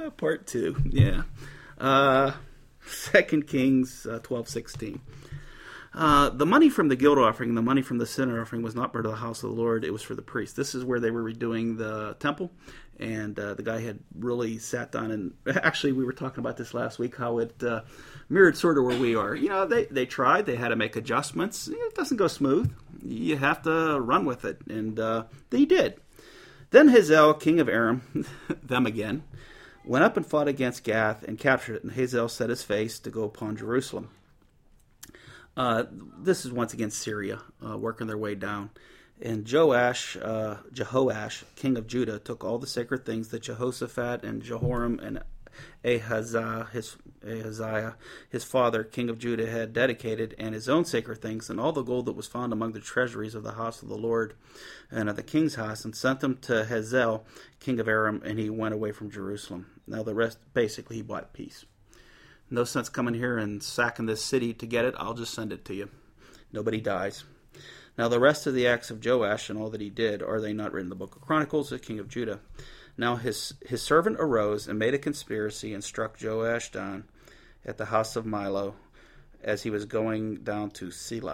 Part 2, yeah. 2 Kings 12:16. The money from the guilt offering, the money from the sin offering was not brought to the house of the Lord. It was for the priest. This is where they were redoing the temple, and the guy had really sat down and actually we were talking about this last week, how it mirrored sort of where we are. They tried. They had to make adjustments. It doesn't go smooth. You have to run with it, and they did. Then Hazael, king of Aram, them again, went up and fought against Gath and captured it, and Hazael set his face to go upon Jerusalem. This is once again Syria working their way down. And Jehoash, king of Judah, took all the sacred things that Jehoshaphat and Jehoram and Ahaziah, his father, king of Judah, had dedicated, and his own sacred things, and all the gold that was found among the treasuries of the house of the Lord and of the king's house, and sent them to Hazael, king of Aram, and he went away from Jerusalem. Now the rest, basically, he bought peace. No sense coming here and sacking this city to get it. I'll just send it to you. Nobody dies. Now the rest of the acts of Joash and all that he did, are they not written in the book of Chronicles, the king of Judah? Now his servant arose and made a conspiracy and struck Joash down at the house of Milo as he was going down to Selah.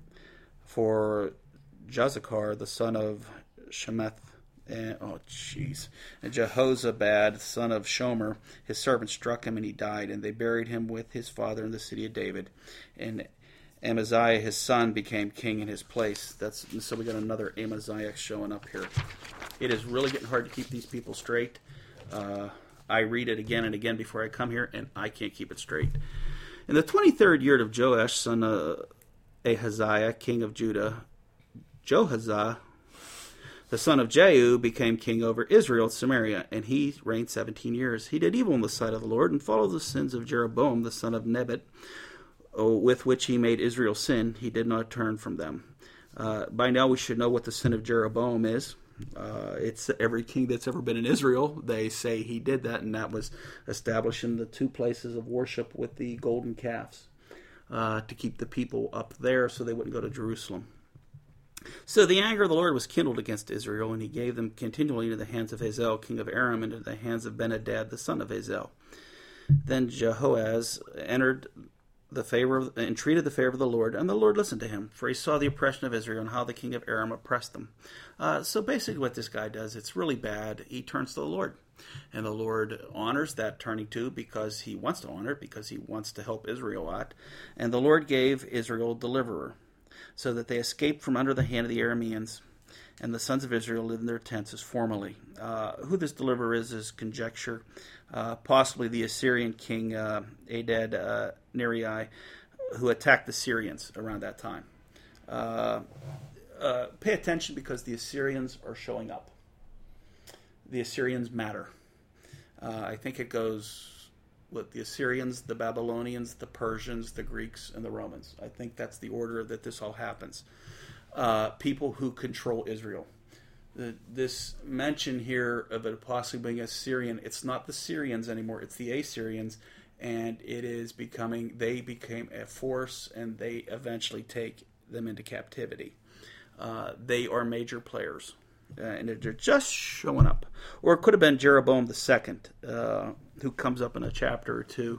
For Jozachar, the son of Shemeth, and Jehozabad, son of Shomer, his servant, struck him, and he died. And they buried him with his father in the city of David. And Amaziah, his son, became king in his place. So we got another Amaziah showing up here. It is really getting hard to keep these people straight. I read it again and again before I come here, and I can't keep it straight. In the 23rd year of Joash, son of Ahaziah, king of Judah, Jehoshaphat, the son of Jehu, became king over Israel, Samaria, and he reigned 17 years. He did evil in the sight of the Lord and followed the sins of Jeroboam, the son of Nebat, with which he made Israel sin. He did not turn from them. By now we should know what the sin of Jeroboam is. It's every king that's ever been in Israel. They say he did that, and that was establishing the 2 places of worship with the golden calves to keep the people up there so they wouldn't go to Jerusalem. So the anger of the Lord was kindled against Israel, and he gave them continually into the hands of Hazael, king of Aram, and into the hands of Ben-Hadad, the son of Hazael. Then Jehoaz entreated the favor of the Lord, and the Lord listened to him, for he saw the oppression of Israel and how the king of Aram oppressed them. So basically what this guy does, it's really bad. He turns to the Lord, and the Lord honors that turning to because he wants to honor it, because he wants to help Israel out. And the Lord gave Israel a deliverer, so that they escaped from under the hand of the Arameans, and the sons of Israel lived in their tents as formerly. Who this deliverer is conjecture. Possibly the Assyrian king Adad Neri, who attacked the Syrians around that time. Pay attention, because the Assyrians are showing up. The Assyrians matter. I think it goes with the Assyrians, the Babylonians, the Persians, the Greeks, and the Romans. I think that's the order that this all happens. People who control Israel. This mention here of it possibly being Assyrian, it's not the Syrians anymore, it's the Assyrians, and they became a force, and they eventually take them into captivity. They are major players, and they're just showing up. Or it could have been Jeroboam II, who comes up in a chapter or two.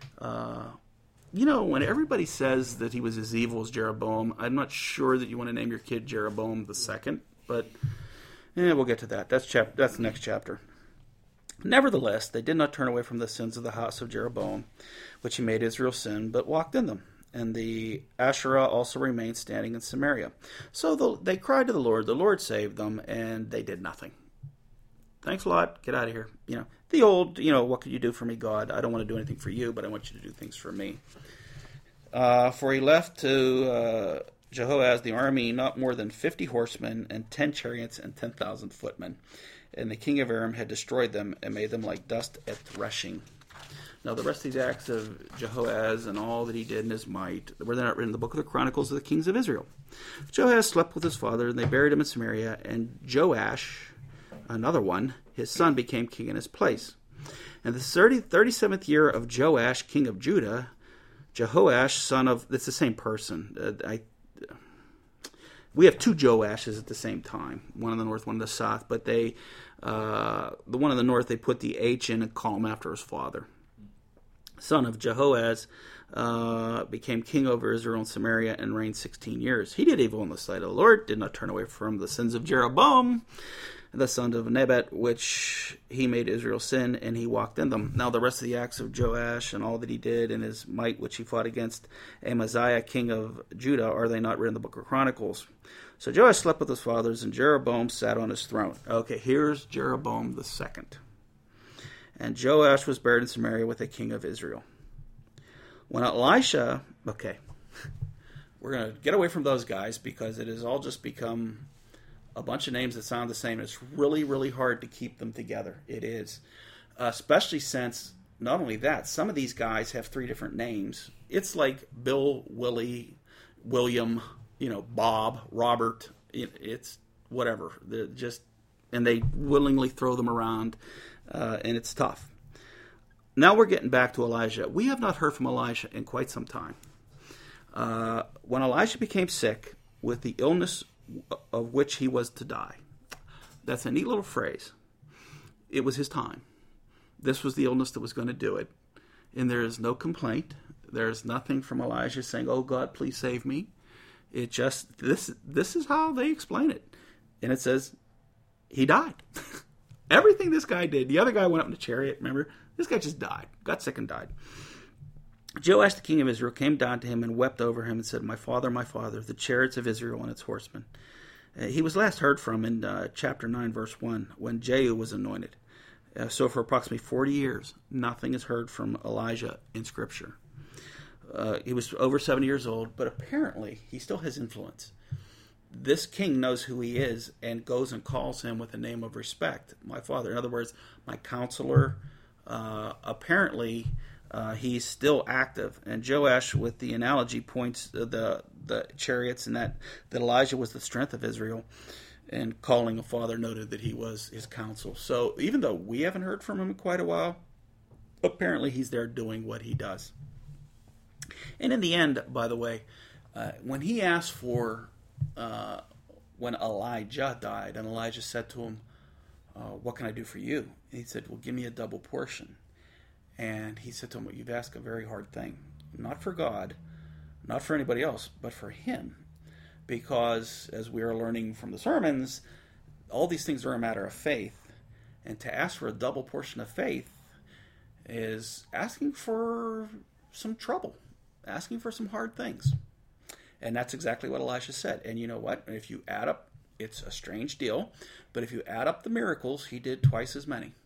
When everybody says that he was as evil as Jeroboam, I'm not sure that you want to name your kid Jeroboam II, but we'll get to that. That's the next chapter. Nevertheless, they did not turn away from the sins of the house of Jeroboam, which he made Israel sin, but walked in them. And the Asherah also remained standing in Samaria. So they cried to the Lord saved them, and they did nothing. Thanks a lot, get out of here. The old, what could you do for me, God? I don't want to do anything for you, but I want you to do things for me. For he left to Jehoaz the army not more than 50 horsemen and 10 chariots and 10,000 footmen. And the king of Aram had destroyed them and made them like dust at threshing. Now the rest of these acts of Jehoaz and all that he did in his might, were they not written in the book of the Chronicles of the kings of Israel? Jehoaz slept with his father, and they buried him in Samaria, and Joash, another one, his son, became king in his place. And the 37th year of Joash, king of Judah, Jehoash, son of... It's the same person. we have two Joashes at the same time, one in the north, one in the south, but the one in the north, they put the H in and call him after his father. Son of Jehoaz, became king over Israel and Samaria and reigned 16 years. He did evil in the sight of the Lord, did not turn away from the sins of Jeroboam, the son of Nebat, which he made Israel sin, and he walked in them. Now the rest of the acts of Joash and all that he did and his might which he fought against Amaziah, king of Judah, are they not written in the book of Chronicles? So Joash slept with his fathers, and Jeroboam sat on his throne. Okay, here's Jeroboam the second. And Joash was buried in Samaria with the king of Israel. When Elisha, okay, we're going to get away from those guys because it has all just become a bunch of names that sound the same. It's really, really hard to keep them together. It is. Especially since, not only that, some of these guys have 3 different names. It's like Bill, Willie, William, Bob, Robert. It's whatever. They're just, and they willingly throw them around. And it's tough. Now we're getting back to Elijah. We have not heard from Elijah in quite some time. When Elijah became sick with the illness of which he was to die. That's a neat little phrase. It was his time. This was the illness that was going to do it. And there is no complaint. There is nothing from Elijah saying, "Oh God, please save me." It just, this is how they explain it. And it says, he died. Everything this guy did. The other guy went up in a chariot, remember? This guy just died. Got sick and died. Joash, the king of Israel, came down to him and wept over him and said, my father, the chariots of Israel and its horsemen." He was last heard from in chapter 9, verse 1, when Jehu was anointed. So for approximately 40 years, nothing is heard from Elijah in Scripture. He was over 70 years old, but apparently he still has influence. This king knows who he is and goes and calls him with a name of respect. My father. In other words, my counselor. Apparently, he's still active. And Joash, with the analogy, points the chariots and that Elijah was the strength of Israel. And calling a father noted that he was his counsel. So even though we haven't heard from him in quite a while, apparently he's there doing what he does. And in the end, by the way, when he asked for... when Elijah died, and Elijah said to him, "What can I do for you?" And he said, "Well, give me a double portion." And he said to him, "Well, you've asked a very hard thing, not for God, not for anybody else, but for him, because as we are learning from the sermons, all these things are a matter of faith, and to ask for a double portion of faith is asking for some trouble, asking for some hard things." And that's exactly what Elisha said. And you know what? If you add up, it's a strange deal, but if you add up the miracles, he did twice as many.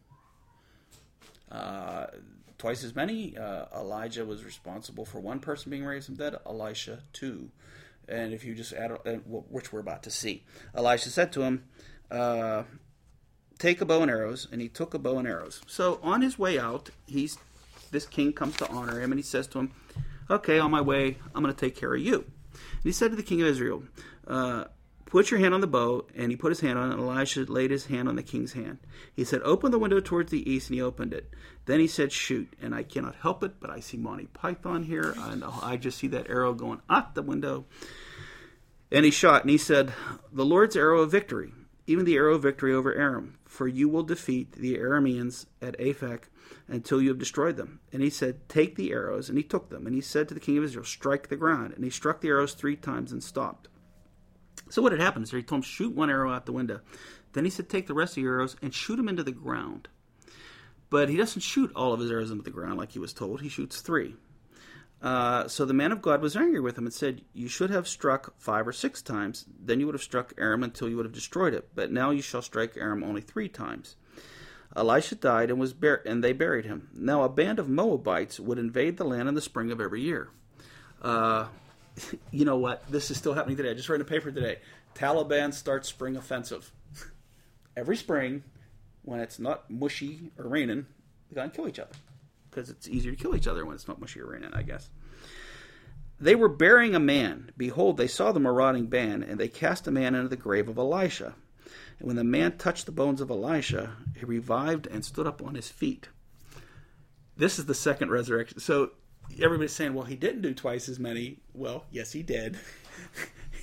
Elijah was responsible for one person being raised from the dead, Elisha 2. And if you just add, which we're about to see. Elisha said to him, "Take a bow and arrows," and he took a bow and arrows. So on his way out, this king comes to honor him, and he says to him, "Okay, on my way, I'm going to take care of you." And he said to the king of Israel, "Put your hand on the bow." And he put his hand on it, and Elisha laid his hand on the king's hand. He said, "Open the window towards the east," and he opened it. Then he said, "Shoot." And I cannot help it, but I see Monty Python here, and I just see that arrow going out the window. And he shot, and he said, "The Lord's arrow of victory, even the arrow of victory over Aram, for you will defeat the Arameans at Aphek until you have destroyed them." And he said, "Take the arrows," and he took them. And he said to the king of Israel, "Strike the ground." And he struck the arrows 3 times and stopped. So what had happened is he told him, shoot one arrow out the window. Then he said, take the rest of your arrows and shoot them into the ground. But he doesn't shoot all of his arrows into the ground like he was told. He shoots 3. So the man of God was angry with him and said, "You should have struck 5 or 6 times. Then you would have struck Aram until you would have destroyed it. But now you shall strike Aram only 3 times. Elisha died and they buried him. Now a band of Moabites would invade the land in the spring of every year. You know what? This is still happening today. I just read in the paper today. Taliban starts spring offensive. Every spring, when it's not mushy or raining, they go and kill each other. Because it's easier to kill each other when it's not mushy or raining, I guess. They were burying a man. Behold, they saw the marauding band, and they cast a man into the grave of Elisha. And when the man touched the bones of Elisha, he revived and stood up on his feet. This is the second resurrection. So everybody's saying, well, he didn't do twice as many. Well, yes, he did.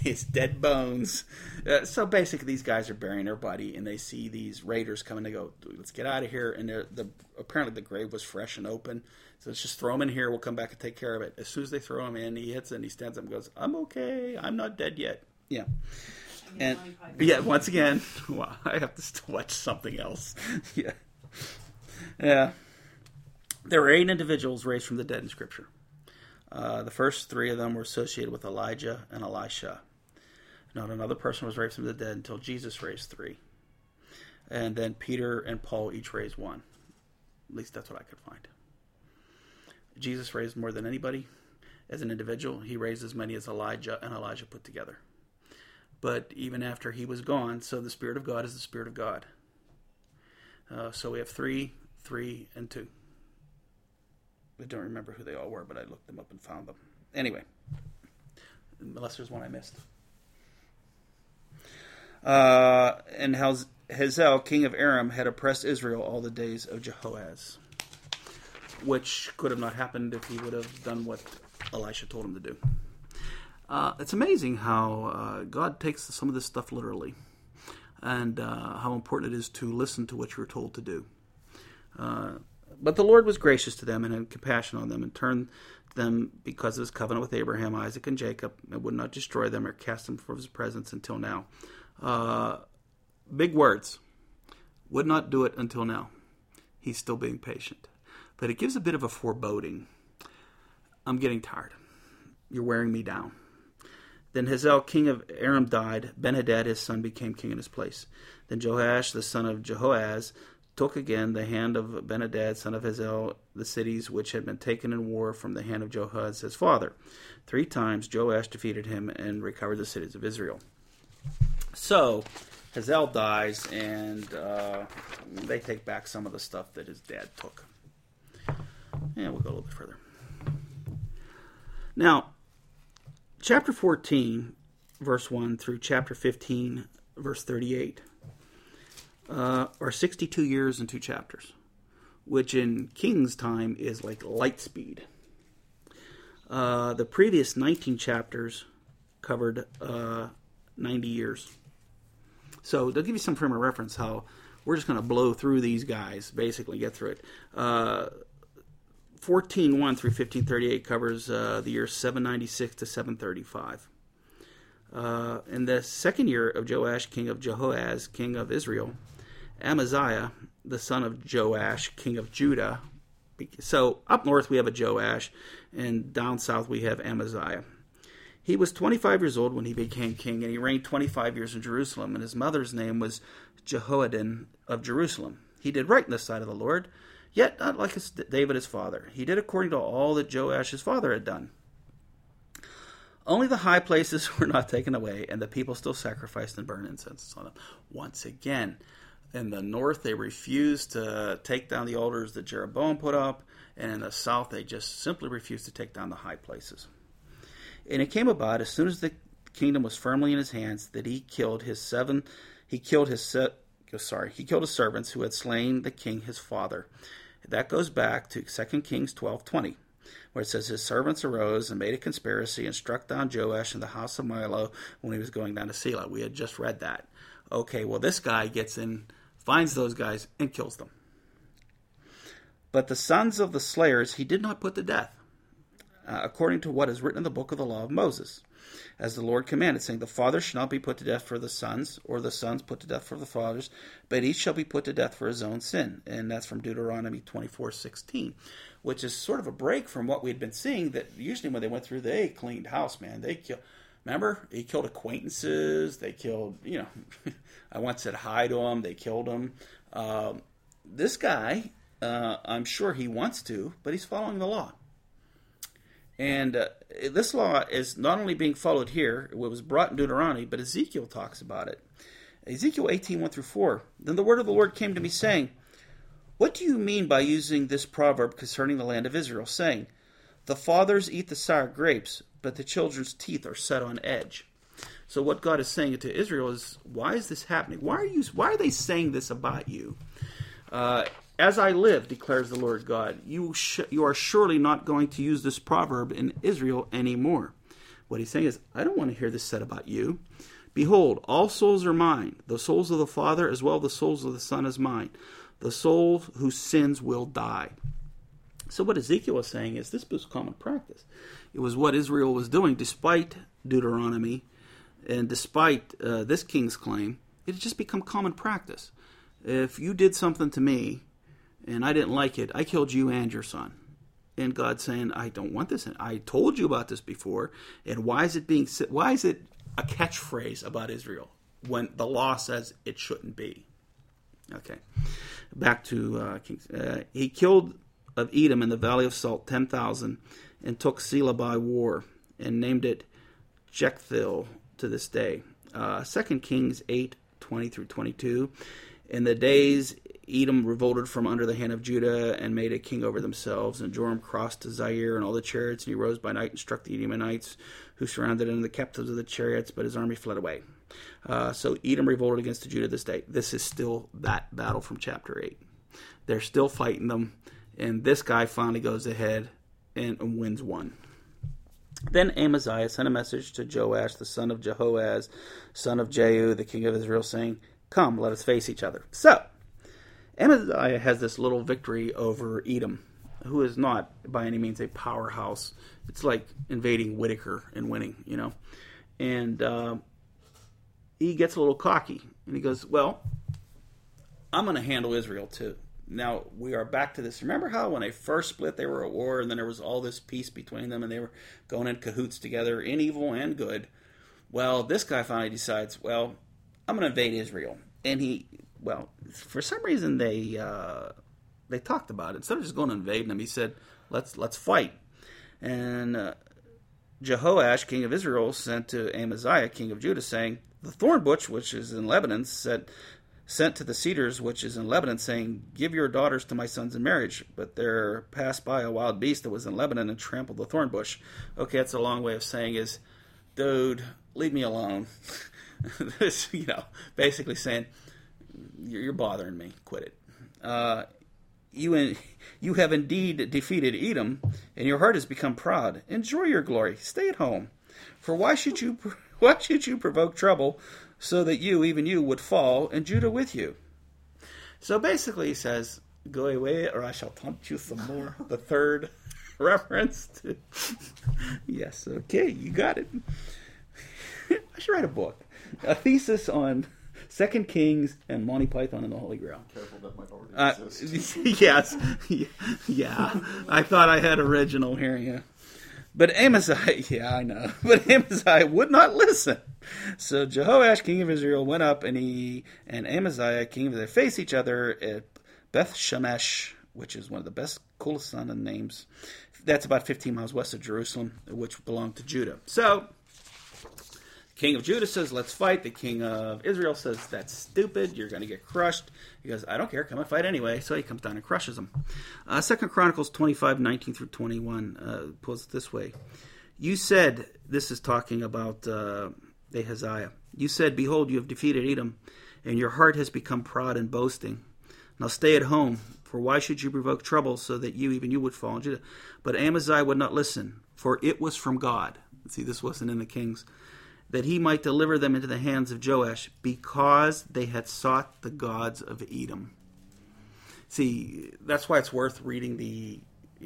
his dead bones. So basically, these guys are burying their buddy, and they see these raiders coming. They go, "Let's get out of here!" And apparently the grave was fresh and open, so let's just throw him in here. We'll come back and take care of it. As soon as they throw him in, he hits it, and he stands up and goes, "I'm okay. I'm not dead yet." Yeah. And yeah, once again, well, I have to still watch something else. Yeah. There were 8 individuals raised from the dead in Scripture. The first 3 of them were associated with Elijah and Elisha. Not another person was raised from the dead until Jesus raised 3. And then Peter and Paul each raised 1. At least that's what I could find. Jesus raised more than anybody as an individual. He raised as many as Elijah and Elijah put together. But even after he was gone, so the Spirit of God is the Spirit of God. So we have 3, 3, and 2. I don't remember who they all were, but I looked them up and found them. Anyway, unless there's one I missed. And Hazael, king of Aram, had oppressed Israel all the days of Jehoahaz, which could have not happened if he would have done what Elisha told him to do. It's amazing how God takes some of this stuff literally, and how important it is to listen to what you're told to do. But the Lord was gracious to them and had compassion on them and turned them because of his covenant with Abraham, Isaac, and Jacob, and would not destroy them or cast them from his presence until now. Big words. Would not do it until now. He's still being patient. But it gives a bit of a foreboding. I'm getting tired. You're wearing me down. Then Hazael, king of Aram, died. Ben-Hadad, his son, became king in his place. Then Joash, the son of Jehoahaz, took again the hand of Ben-Hadad, son of Hazael, the cities which had been taken in war from the hand of Jehoahaz his father. 3 times Joash defeated him and recovered the cities of Israel. So Hazael dies, and they take back some of the stuff that his dad took. And we'll go a little bit further. Now, chapter 14, verse 1 through chapter 15, verse 38. Are 62 years and 2 chapters, which in King's time is like light speed. The previous 19 chapters covered 90 years. So they'll give you some frame of reference how we're just going to blow through these guys, basically get through it. 14:1 through 15:38 covers the years 796 to 735. In the second year of Joash, king of Jehoahaz, king of Israel, Amaziah, the son of Joash, king of Judah. So up north we have a Joash, and down south we have Amaziah. He was 25 years old when he became king, and he reigned 25 years in Jerusalem, and his mother's name was Jehoaddan of Jerusalem. He did right in the sight of the Lord, yet not like David his father. He did according to all that Joash his father had done. Only the high places were not taken away, and the people still sacrificed and burned incense on them. Once again, in the north, they refused to take down the altars that Jeroboam put up, and in the south, they just simply refused to take down the high places. And it came about, as soon as the kingdom was firmly in his hands, that he killed his servants who had slain the king his father. That goes back to 2 Kings 12:20, where it says his servants arose and made a conspiracy and struck down Joash in the house of Milo when he was going down to Selah. We had just read that. Okay, well, this guy gets in, finds those guys, and kills them. But the sons of the slayers he did not put to death, according to what is written in the book of the law of Moses, as the Lord commanded, saying, the fathers shall not be put to death for the sons, or the sons put to death for the fathers, but each shall be put to death for his own sin. And that's from Deuteronomy 24:16, which is sort of a break from what we had been seeing, that usually when they went through, they cleaned house, man. They killed. Remember, he killed acquaintances. They killed, I once said hi to him. They killed him. This guy, I'm sure he wants to, but he's following the law. And this law is not only being followed here, it was brought in Deuteronomy, but Ezekiel talks about it. Ezekiel 18:1 through 4. Then the word of the Lord came to me, saying, what do you mean by using this proverb concerning the land of Israel, saying, the fathers eat the sour grapes, but the children's teeth are set on edge? So what God is saying to Israel is, why is this happening? Why are they saying this about you? As I live, declares the Lord God, you are surely not going to use this proverb in Israel anymore, What he's saying is, I don't want to hear this said about you. Behold, all souls are mine. The souls of the Father as well as the souls of the Son is mine. The soul whose sins will die. So what Ezekiel was saying is this was common practice. It was what Israel was doing despite Deuteronomy and despite this king's claim. It had just become common practice. If you did something to me and I didn't like it, I killed you and your son. And God's saying, I don't want this. I told you about this before. And why is it a catchphrase about Israel when the law says it shouldn't be? Okay, back to Kings. He killed of Edom in the Valley of Salt 10,000 and took Selah by war and named it Jekthil to this day. 2 Kings 8:20 through 22. In the days Edom revolted from under the hand of Judah and made a king over themselves. And Joram crossed to Zaire and all the chariots, and he rose by night and struck the Edomites who surrounded him, the captives of the chariots, but his army fled away. So Edom revolted against Judah this day. This is still that battle from chapter 8. They're still fighting them, and this guy finally goes ahead and wins one. Then Amaziah sent a message to Joash, the son of Jehoaz, son of Jehu, the king of Israel, saying, Come, let us face each other. So, Amaziah has this little victory over Edom, who is not by any means a powerhouse. It's like invading Whitaker and winning, you know. And he gets a little cocky, and he goes, well, I'm going to handle Israel too. Now, we are back to this. Remember how when they first split, they were at war, and then there was all this peace between them, and they were going in cahoots together, in evil and good. Well, this guy finally decides, well, I'm going to invade Israel. And for some reason, they talked about it. Instead of just going and invading them, he said, let's fight. And Jehoash, king of Israel, sent to Amaziah, king of Judah, saying, the thorn bush, which is in Lebanon, sent to the cedars, which is in Lebanon, saying, give your daughters to my sons in marriage. But there passed by a wild beast that was in Lebanon and trampled the thorn bush. Okay, that's a long way of saying is, dude, leave me alone. This, basically saying, you're bothering me. Quit it. You have indeed defeated Edom, and your heart has become proud. Enjoy your glory. Stay at home. For why should you provoke trouble, so that even you, would fall, and Judah with you? So basically, he says, "Go away, or I shall taunt you some more." The third reference to yes, okay, you got it. I should write a book, a thesis on 2 Kings and Monty Python and the Holy Grail. Careful, that might already exist. Yes, yeah. I thought I had original here, yeah. But Amaziah, yeah, I know. But Amaziah would not listen. So Jehoash, king of Israel, went up, and he and Amaziah, king of Israel, faced each other at Beth Shemesh, which is one of the best, coolest son of names. That's about 15 miles west of Jerusalem, which belonged to Judah. So king of Judah says, let's fight. The king of Israel says, that's stupid. You're going to get crushed. He goes, I don't care. Come and fight anyway. So he comes down and crushes him. 2 Chronicles 25:19 through 21 pulls it this way. You said, this is talking about Ahaziah. You said, behold, you have defeated Edom, and your heart has become proud and boasting. Now stay at home, for why should you provoke trouble so that even you would fall in Judah? But Amaziah would not listen, for it was from God. See, this wasn't in the Kings. That he might deliver them into the hands of Joash, because they had sought the gods of Edom. See, that's why it's worth reading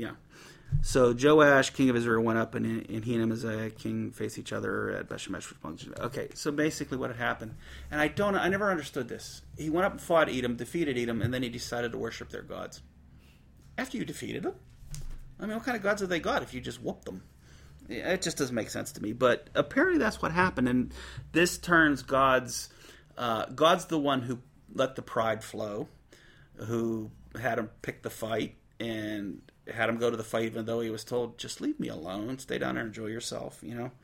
So Joash, king of Israel, went up, and he and Amaziah, king, faced each other at Beth-Shemesh. Okay, so basically what had happened, and I never understood this. He went up and fought Edom, defeated Edom, and then he decided to worship their gods. After you defeated them? I mean, what kind of gods have they got if you just whooped them? It just doesn't make sense to me. But apparently that's what happened. And this turns God's the one who let the pride flow, who had him pick the fight and had him go to the fight even though he was told, just leave me alone, stay down there and enjoy yourself,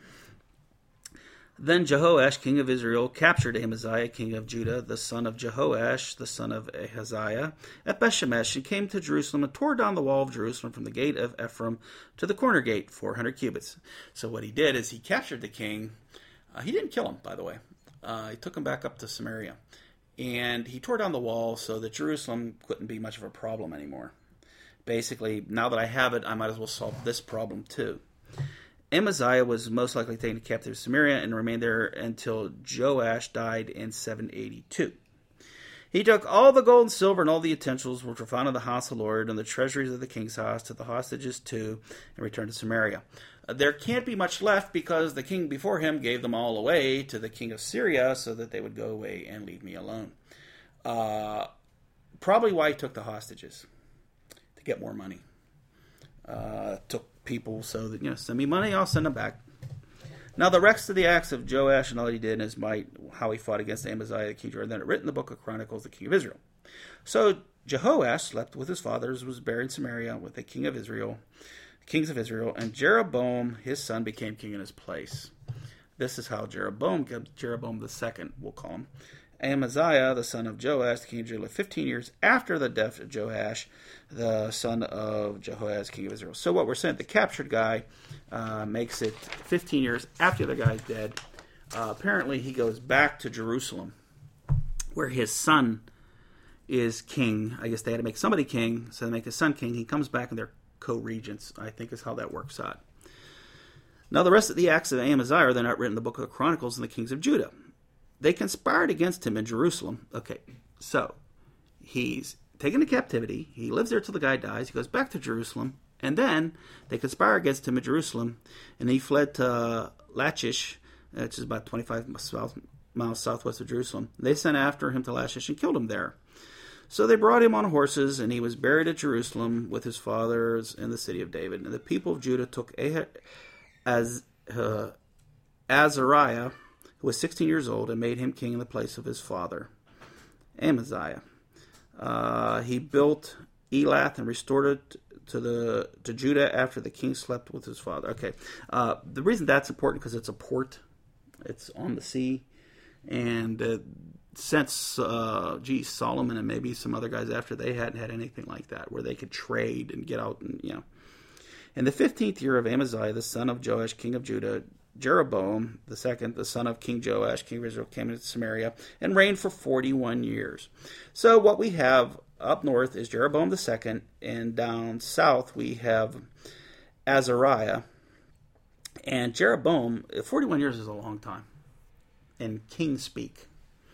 Then Jehoash, king of Israel, captured Amaziah, king of Judah, the son of Jehoash, the son of Ahaziah, at Beth-Shemesh, and came to Jerusalem and tore down the wall of Jerusalem from the gate of Ephraim to the corner gate, 400 cubits. So what he did is he captured the king. He didn't kill him, by the way. He took him back up to Samaria. And he tore down the wall so that Jerusalem couldn't be much of a problem anymore. Basically, now that I have it, I might as well solve this problem too. Amaziah was most likely taken captive to Samaria and remained there until Joash died in 782. He took all the gold and silver and all the utensils which were found in the house of the Lord and the treasuries of the king's house, to the hostages too, and returned to Samaria. There can't be much left because the king before him gave them all away to the king of Syria so that they would go away and leave me alone. Probably why he took the hostages, to get more money. Took people so that, send me money, I'll send them back. Now the rest of the acts of Joash and all he did and his might, how he fought against Amaziah the king of Judah, then written in the book of Chronicles, the king of Israel. So Jehoash slept with his fathers, was buried in Samaria with the kings of Israel, and Jeroboam his son became king in his place. This is how Jeroboam the second, we'll call him. Amaziah, the son of Joash, the king of Judah, lived 15 years after the death of Joash, the son of Jehoahaz, king of Israel. So what we're saying, the captured guy makes it 15 years after the guy's dead. Apparently he goes back to Jerusalem, where his son is king. I guess they had to make somebody king, so they make his son king. He comes back and they're co-regents, I think is how that works out. Now the rest of the acts of Amaziah, they're not written in the book of the Chronicles and the kings of Judah. They conspired against him in Jerusalem. Okay, so he's taken to captivity. He lives there till the guy dies. He goes back to Jerusalem. And then they conspire against him in Jerusalem. And he fled to Lachish, which is about 25 miles southwest of Jerusalem. They sent after him to Lachish and killed him there. So they brought him on horses, and he was buried at Jerusalem with his fathers in the city of David. And the people of Judah took Azariah, who was 16 years old, and made him king in the place of his father, Amaziah. He built Elath and restored it to Judah after the king slept with his father. Okay, the reason that's important because it's a port, it's on the sea, and since Solomon and maybe some other guys after, they hadn't had anything like that where they could trade and get out and In the 15th year of Amaziah, the son of Joash, king of Judah, Jeroboam the second, the son of King Joash, king of Israel, came into Samaria and reigned for 41 years. So what we have up north is Jeroboam the second, and down south we have Azariah. And Jeroboam, 41 years is a long time in king speak.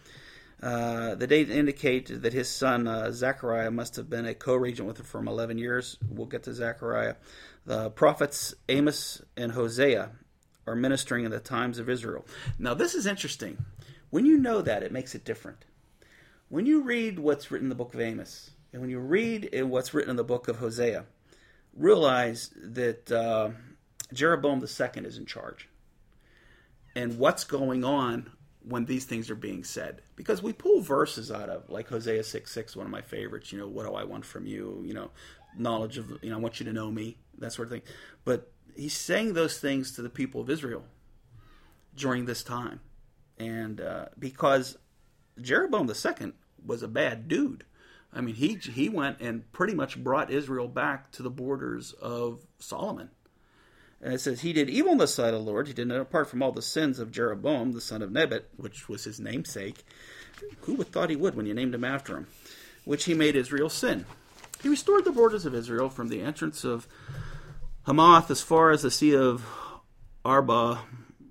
The date indicates that his son Zechariah must have been a co-regent with him for 11 years. We'll get to Zechariah. The prophets Amos and Hosea are ministering in the times of Israel. Now this is interesting. When you know that, it makes it different. When you read what's written in the book of Amos, and when you read what's written in the book of Hosea, realize that Jeroboam the second is in charge. And what's going on when these things are being said. Because we pull verses out of, like Hosea 6:6, one of my favorites, what do I want from you? Knowledge of, I want you to know me, that sort of thing. But he's saying those things to the people of Israel during this time. And because Jeroboam II was a bad dude. I mean, he went and pretty much brought Israel back to the borders of Solomon. And it says, he did evil in the sight of the Lord. He did not depart from all the sins of Jeroboam, the son of Nebat, which was his namesake. Who would thought he would when you named him after him? Which he made Israel sin. He restored the borders of Israel from the entrance of Hamath as far as the sea of Arabah,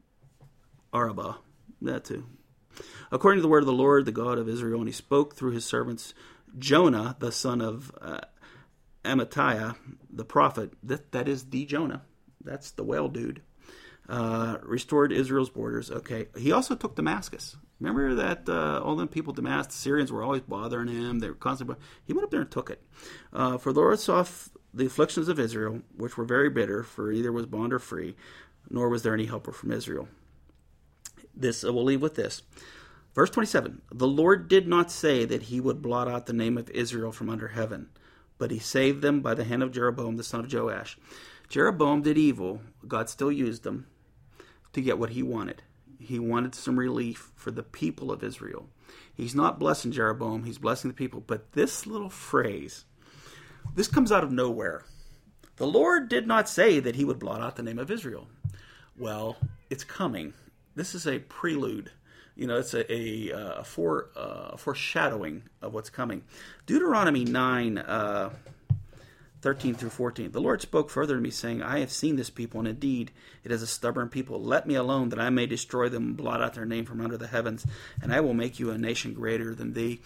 that too. According to the word of the Lord, the God of Israel, and he spoke through his servants Jonah, the son of Amittai, the prophet. That is the Jonah. That's the whale dude. Restored Israel's borders. Okay. He also took Damascus. Remember that all them people, Damascus, the Syrians were always bothering him. They were constantly. He went up there and took it. For the Lord saw the afflictions of Israel, which were very bitter, for neither was bond or free, nor was there any helper from Israel. This we'll leave with this. Verse 27. The Lord did not say that he would blot out the name of Israel from under heaven, but he saved them by the hand of Jeroboam, the son of Joash. Jeroboam did evil. God still used him to get what he wanted. He wanted some relief for the people of Israel. He's not blessing Jeroboam. He's blessing the people. But this little phrase, this comes out of nowhere. The Lord did not say that he would blot out the name of Israel. Well, it's coming. This is a prelude. It's a foreshadowing of what's coming. Deuteronomy 9, 13 through 14. The Lord spoke further to me, saying, I have seen this people, and indeed it is a stubborn people. Let me alone, that I may destroy them and blot out their name from under the heavens, and I will make you a nation greater than thee.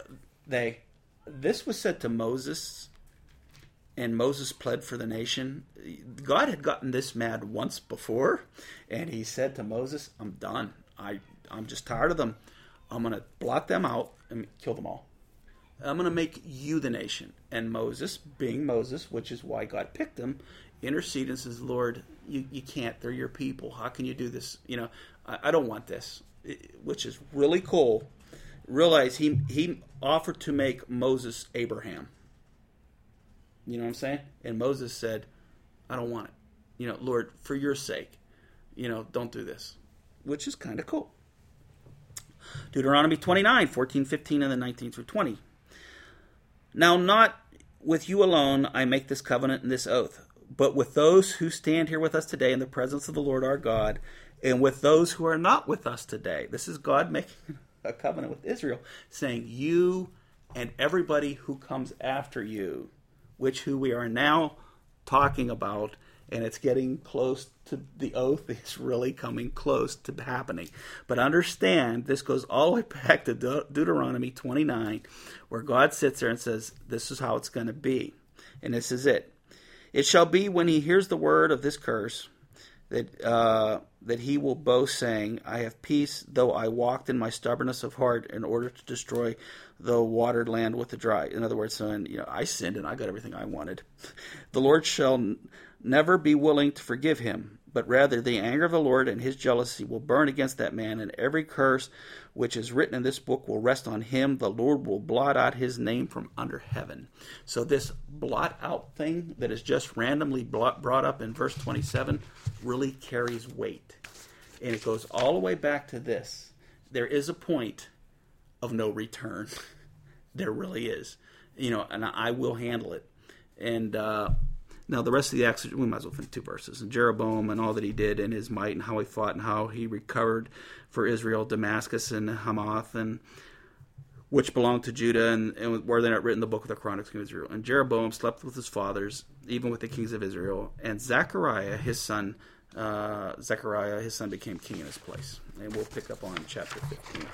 This was said to Moses, and Moses pled for the nation. God had gotten this mad once before, and he said to Moses, I'm done. I'm just tired of them. I'm going to blot them out and kill them all. I'm going to make you the nation. And Moses, being Moses, which is why God picked him, intercedes and says, Lord, you can't. They're your people. How can you do this? I don't want this, which is really cool. Realize he offered to make Moses Abraham. You know what I'm saying? And Moses said, I don't want it. Lord, for your sake, don't do this, which is kind of cool. Deuteronomy 29, 14, 15, and then 19 through 20. Now, not with you alone I make this covenant and this oath, but with those who stand here with us today in the presence of the Lord our God, and with those who are not with us today. This is God making a covenant with Israel, saying, you and everybody who comes after you, who we are now talking about, and it's getting close to the oath. It's really coming close to happening. But understand, this goes all the way back to Deuteronomy 29, where God sits there and says, this is how it's going to be. And this is it. It shall be when he hears the word of this curse, that he will boast, saying, I have peace, though I walked in my stubbornness of heart in order to destroy the watered land with the dry. In other words, son, I sinned and I got everything I wanted. The Lord shall never be willing to forgive him, but rather the anger of the Lord and his jealousy will burn against that man, and every curse which is written in this book will rest on him. The Lord will blot out his name from under heaven. So this blot out thing that is just randomly brought up in verse 27 really carries weight. And it goes all the way back to this. There is a point of no return. There really is. And I will handle it. And now the rest of the acts, we might as well finish 2 verses. And Jeroboam and all that he did and his might and how he fought and how he recovered for Israel Damascus and Hamath, and which belonged to Judah, and were they not written in the book of the Chronicles of Israel. And Jeroboam slept with his fathers, even with the kings of Israel. And Zechariah his son became king in his place. And we'll pick up on chapter 15.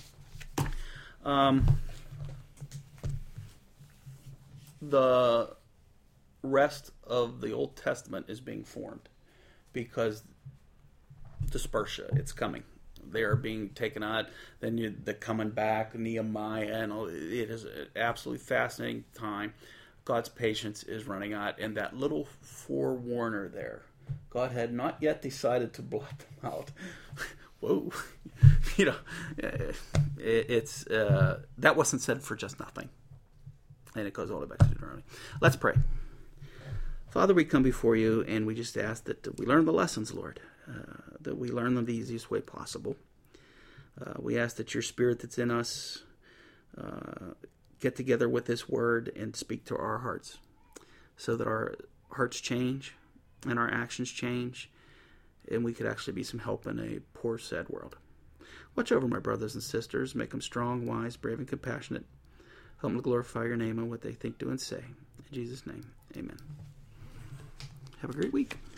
The rest of the Old Testament is being formed because dispersia, it's coming. They are being taken out. Then they're coming back, Nehemiah, and it is an absolutely fascinating time. God's patience is running out, and that little forewarner there, God had not yet decided to blot them out. Whoa, it's that wasn't said for just nothing. And it goes all the way back to Deuteronomy. Let's pray. Father, we come before you, and we just ask that we learn the lessons, Lord, that we learn them the easiest way possible. We ask that your Spirit that's in us get together with this word and speak to our hearts, so that our hearts change and our actions change, and we could actually be some help in a poor, sad world. Watch over my brothers and sisters, make them strong, wise, brave, and compassionate. Help them to glorify your name and what they think, do, and say. In Jesus' name, amen. Have a great week.